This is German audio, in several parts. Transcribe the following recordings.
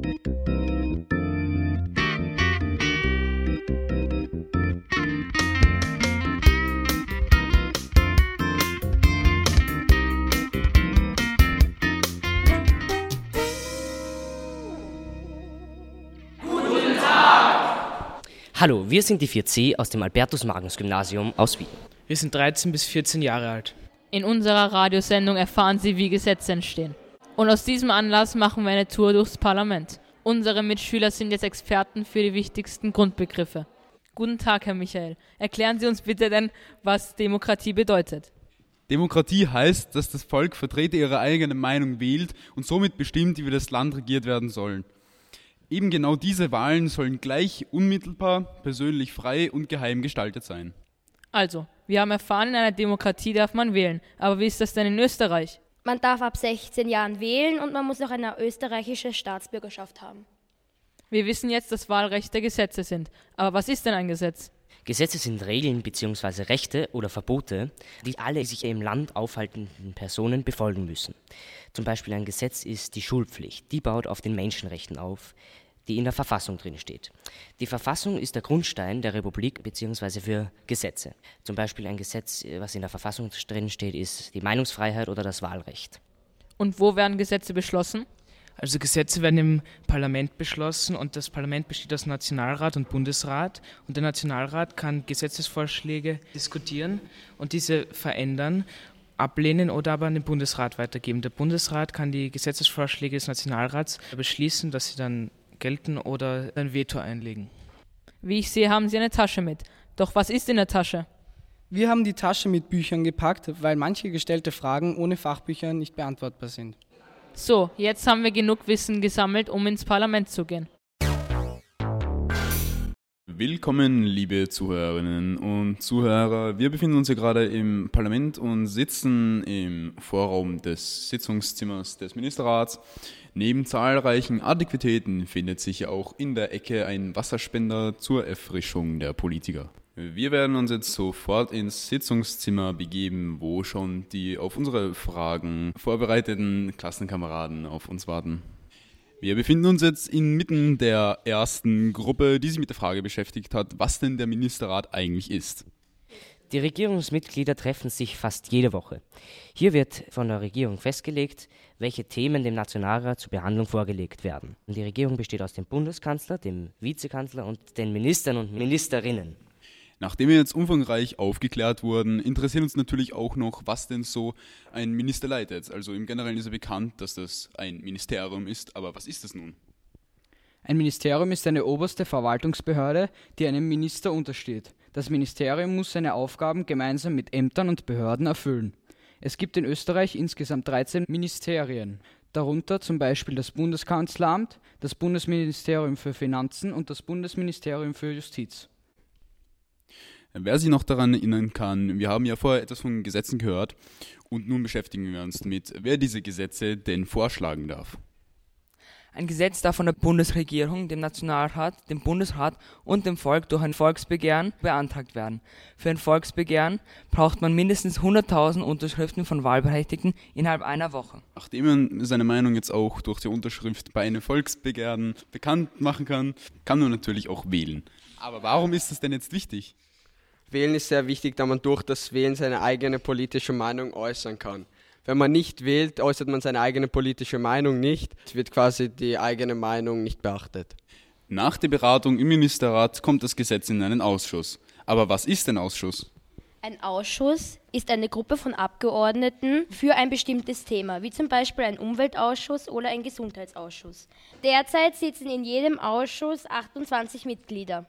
Hallo, wir sind die 4C aus dem Albertus-Magnus-Gymnasium aus Wien. Wir sind 13 bis 14 Jahre alt. In unserer Radiosendung erfahren Sie, wie Gesetze entstehen. Und aus diesem Anlass machen wir eine Tour durchs Parlament. Unsere Mitschüler sind jetzt Experten für die wichtigsten Grundbegriffe. Guten Tag, Herr Michael. Erklären Sie uns bitte denn, was Demokratie bedeutet. Demokratie heißt, dass das Volk Vertreter ihrer eigenen Meinung wählt und somit bestimmt, wie das Land regiert werden soll. Eben genau diese Wahlen sollen gleich, unmittelbar, persönlich frei und geheim gestaltet sein. Also, wir haben erfahren, in einer Demokratie darf man wählen. Aber wie ist das denn in Österreich? Man darf ab 16 Jahren wählen und man muss auch eine österreichische Staatsbürgerschaft haben. Wir wissen jetzt, dass Wahlrechte Gesetze sind. Aber was ist denn ein Gesetz? Gesetze sind Regeln bzw. Rechte oder Verbote, die alle sich im Land aufhaltenden Personen befolgen müssen. Zum Beispiel ein Gesetz ist die Schulpflicht. Die baut auf den Menschenrechten auf, die in der Verfassung drin steht. Die Verfassung ist der Grundstein der Republik bzw. für Gesetze. Zum Beispiel ein Gesetz, was in der Verfassung drin steht, ist die Meinungsfreiheit oder das Wahlrecht. Und wo werden Gesetze beschlossen? Also Gesetze werden im Parlament beschlossen und das Parlament besteht aus Nationalrat und Bundesrat und der Nationalrat kann Gesetzesvorschläge diskutieren und diese verändern, ablehnen oder aber an den Bundesrat weitergeben. Der Bundesrat kann die Gesetzesvorschläge des Nationalrats beschließen, dass sie dann gelten oder ein Veto einlegen. Wie ich sehe, haben Sie eine Tasche mit. Doch was ist in der Tasche? Wir haben die Tasche mit Büchern gepackt, weil manche gestellte Fragen ohne Fachbücher nicht beantwortbar sind. So, jetzt haben wir genug Wissen gesammelt, um ins Parlament zu gehen. Willkommen, liebe Zuhörerinnen und Zuhörer. Wir befinden uns hier gerade im Parlament und sitzen im Vorraum des Sitzungszimmers des Ministerrats. Neben zahlreichen Antiquitäten findet sich auch in der Ecke ein Wasserspender zur Erfrischung der Politiker. Wir werden uns jetzt sofort ins Sitzungszimmer begeben, wo schon die auf unsere Fragen vorbereiteten Klassenkameraden auf uns warten. Wir befinden uns jetzt inmitten der ersten Gruppe, die sich mit der Frage beschäftigt hat, was denn der Ministerrat eigentlich ist. Die Regierungsmitglieder treffen sich fast jede Woche. Hier wird von der Regierung festgelegt, welche Themen dem Nationalrat zur Behandlung vorgelegt werden. Die Regierung besteht aus dem Bundeskanzler, dem Vizekanzler und den Ministern und Ministerinnen. Nachdem wir jetzt umfangreich aufgeklärt wurden, interessiert uns natürlich auch noch, was denn so ein Minister leitet. Also im Generellen ist ja bekannt, dass das ein Ministerium ist, aber was ist das nun? Ein Ministerium ist eine oberste Verwaltungsbehörde, die einem Minister untersteht. Das Ministerium muss seine Aufgaben gemeinsam mit Ämtern und Behörden erfüllen. Es gibt in Österreich insgesamt 13 Ministerien, darunter zum Beispiel das Bundeskanzleramt, das Bundesministerium für Finanzen und das Bundesministerium für Justiz. Wer sich noch daran erinnern kann, wir haben ja vorher etwas von Gesetzen gehört und nun beschäftigen wir uns damit, wer diese Gesetze denn vorschlagen darf. Ein Gesetz darf von der Bundesregierung, dem Nationalrat, dem Bundesrat und dem Volk durch ein Volksbegehren beantragt werden. Für ein Volksbegehren braucht man mindestens 100.000 Unterschriften von Wahlberechtigten innerhalb einer Woche. Nachdem man seine Meinung jetzt auch durch die Unterschrift bei einem Volksbegehren bekannt machen kann, kann man natürlich auch wählen. Aber warum ist das denn jetzt wichtig? Wählen ist sehr wichtig, da man durch das Wählen seine eigene politische Meinung äußern kann. Wenn man nicht wählt, äußert man seine eigene politische Meinung nicht. Es wird quasi die eigene Meinung nicht beachtet. Nach der Beratung im Ministerrat kommt das Gesetz in einen Ausschuss. Aber was ist ein Ausschuss? Ein Ausschuss ist eine Gruppe von Abgeordneten für ein bestimmtes Thema, wie zum Beispiel ein Umweltausschuss oder ein Gesundheitsausschuss. Derzeit sitzen in jedem Ausschuss 28 Mitglieder.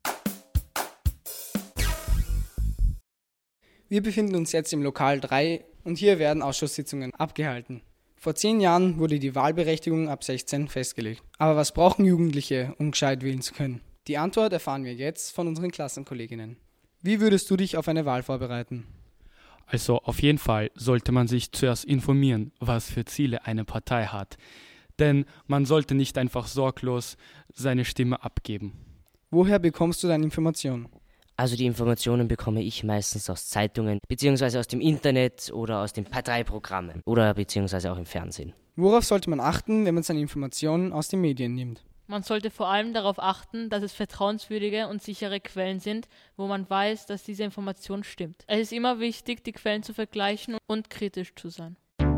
Wir befinden uns jetzt im Lokal 3 und hier werden Ausschusssitzungen abgehalten. Vor 10 Jahren wurde die Wahlberechtigung ab 16 festgelegt. Aber was brauchen Jugendliche, um gescheit wählen zu können? Die Antwort erfahren wir jetzt von unseren Klassenkolleginnen. Wie würdest du dich auf eine Wahl vorbereiten? Also auf jeden Fall sollte man sich zuerst informieren, was für Ziele eine Partei hat. Denn man sollte nicht einfach sorglos seine Stimme abgeben. Woher bekommst du deine Informationen? Also die Informationen bekomme ich meistens aus Zeitungen, beziehungsweise aus dem Internet oder aus den Parteiprogrammen oder beziehungsweise auch im Fernsehen. Worauf sollte man achten, wenn man seine Informationen aus den Medien nimmt? Man sollte vor allem darauf achten, dass es vertrauenswürdige und sichere Quellen sind, wo man weiß, dass diese Information stimmt. Es ist immer wichtig, die Quellen zu vergleichen und kritisch zu sein.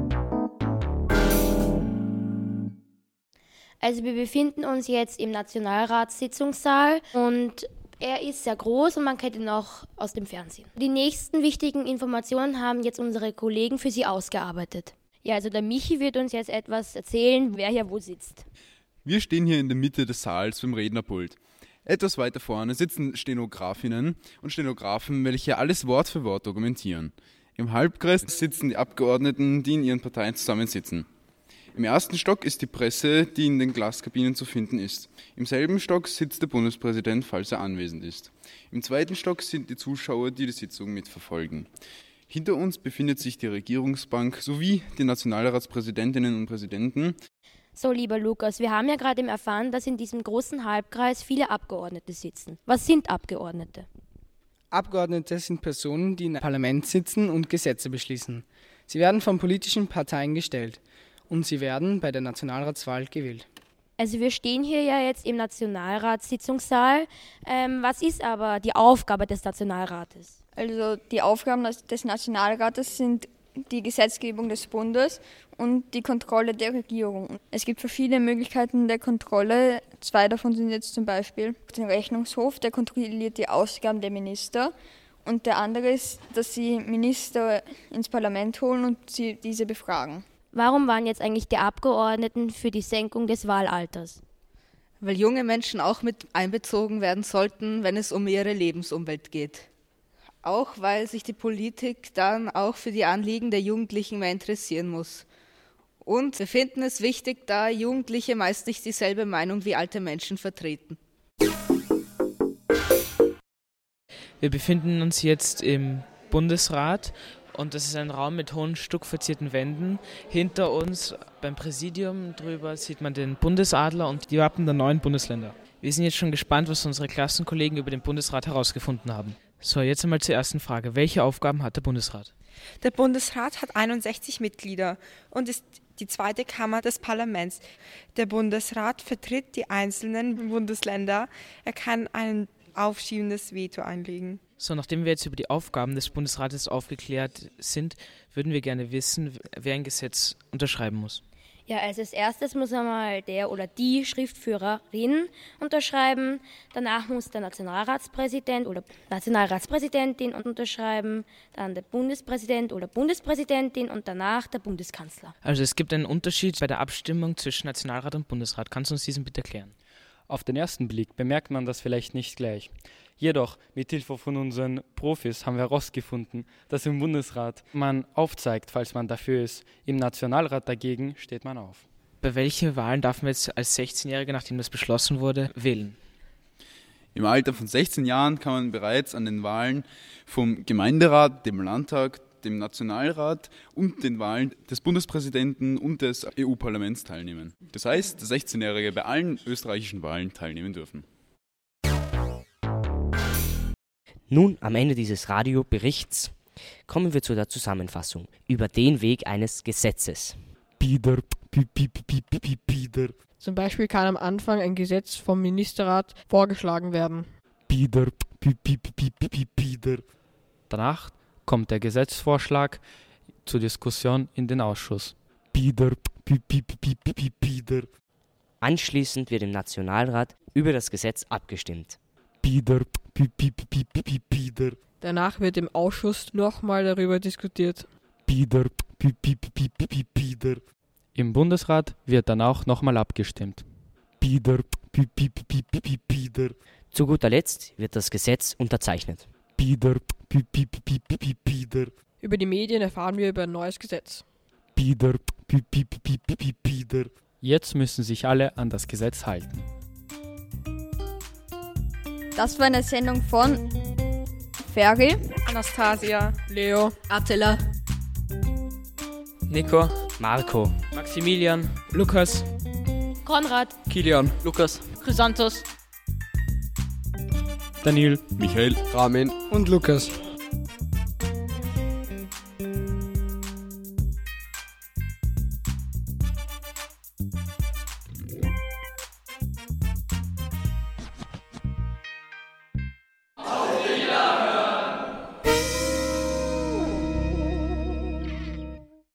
Also wir befinden uns jetzt im Nationalratssitzungssaal und er ist sehr groß und man kennt ihn auch aus dem Fernsehen. Die nächsten wichtigen Informationen haben jetzt unsere Kollegen für Sie ausgearbeitet. Ja, also der Michi wird uns jetzt etwas erzählen, wer hier wo sitzt. Wir stehen hier in der Mitte des Saals beim Rednerpult. Etwas weiter vorne sitzen Stenografinnen und Stenografen, welche alles Wort für Wort dokumentieren. Im Halbkreis sitzen die Abgeordneten, die in ihren Parteien zusammensitzen. Im ersten Stock ist die Presse, die in den Glaskabinen zu finden ist. Im selben Stock sitzt der Bundespräsident, falls er anwesend ist. Im zweiten Stock sind die Zuschauer, die die Sitzung mitverfolgen. Hinter uns befindet sich die Regierungsbank sowie die Nationalratspräsidentinnen und Präsidenten. So, lieber Lukas, wir haben ja gerade erfahren, dass in diesem großen Halbkreis viele Abgeordnete sitzen. Was sind Abgeordnete? Abgeordnete sind Personen, die im Parlament sitzen und Gesetze beschließen. Sie werden von politischen Parteien gestellt und sie werden bei der Nationalratswahl gewählt. Also wir stehen hier ja jetzt im Nationalratssitzungssaal. Was ist aber die Aufgabe des Nationalrates? Also die Aufgaben des Nationalrates sind die Gesetzgebung des Bundes und die Kontrolle der Regierung. Es gibt verschiedene Möglichkeiten der Kontrolle. 2 davon sind jetzt zum Beispiel den Rechnungshof, der kontrolliert die Ausgaben der Minister. Und der andere ist, dass sie Minister ins Parlament holen und sie diese befragen. Warum waren jetzt eigentlich die Abgeordneten für die Senkung des Wahlalters? Weil junge Menschen auch mit einbezogen werden sollten, wenn es um ihre Lebensumwelt geht. Auch weil sich die Politik dann auch für die Anliegen der Jugendlichen mehr interessieren muss. Und wir finden es wichtig, da Jugendliche meist nicht dieselbe Meinung wie alte Menschen vertreten. Wir befinden uns jetzt im Bundesrat und das ist ein Raum mit hohen stuckverzierten Wänden. Hinter uns beim Präsidium drüber sieht man den Bundesadler und die Wappen der 9 Bundesländer. Wir sind jetzt schon gespannt, was unsere Klassenkollegen über den Bundesrat herausgefunden haben. So, jetzt einmal zur ersten Frage. Welche Aufgaben hat der Bundesrat? Der Bundesrat hat 61 Mitglieder und ist die zweite Kammer des Parlaments. Der Bundesrat vertritt die einzelnen Bundesländer. Er kann ein aufschiebendes Veto einlegen. So, nachdem wir jetzt über die Aufgaben des Bundesrates aufgeklärt sind, würden wir gerne wissen, wer ein Gesetz unterschreiben muss. Ja, also als erstes muss einmal der oder die Schriftführerin unterschreiben. Danach muss der Nationalratspräsident oder Nationalratspräsidentin unterschreiben. Dann der Bundespräsident oder Bundespräsidentin und danach der Bundeskanzler. Also es gibt einen Unterschied bei der Abstimmung zwischen Nationalrat und Bundesrat. Kannst du uns diesen bitte erklären? Auf den ersten Blick bemerkt man das vielleicht nicht gleich. Jedoch, mit Hilfe von unseren Profis haben wir herausgefunden, dass im Bundesrat man aufzeigt, falls man dafür ist. Im Nationalrat dagegen steht man auf. Bei welchen Wahlen darf man jetzt als 16-Jähriger, nachdem das beschlossen wurde, wählen? Im Alter von 16 Jahren kann man bereits an den Wahlen vom Gemeinderat, dem Landtag, dem Nationalrat und den Wahlen des Bundespräsidenten und des EU-Parlaments teilnehmen. Das heißt, dass 16-Jährige bei allen österreichischen Wahlen teilnehmen dürfen. Nun, am Ende dieses Radioberichts, kommen wir zu der Zusammenfassung über den Weg eines Gesetzes. Zum Beispiel kann am Anfang ein Gesetz vom Ministerrat vorgeschlagen werden. Danach kommt der Gesetzesvorschlag zur Diskussion in den Ausschuss. Anschließend wird im Nationalrat über das Gesetz abgestimmt. Danach wird im Ausschuss nochmal darüber diskutiert. Im Bundesrat wird dann auch nochmal abgestimmt. Zu guter Letzt wird das Gesetz unterzeichnet. Über die Medien erfahren wir über ein neues Gesetz. Jetzt müssen sich alle an das Gesetz halten. Das war eine Sendung von Ferry, Anastasia, Leo, Attila, Nico, Marco, Maximilian, Lukas, Konrad, Kilian, Lukas, Chrysanthos, Daniel, Michael, Ramin und Lukas.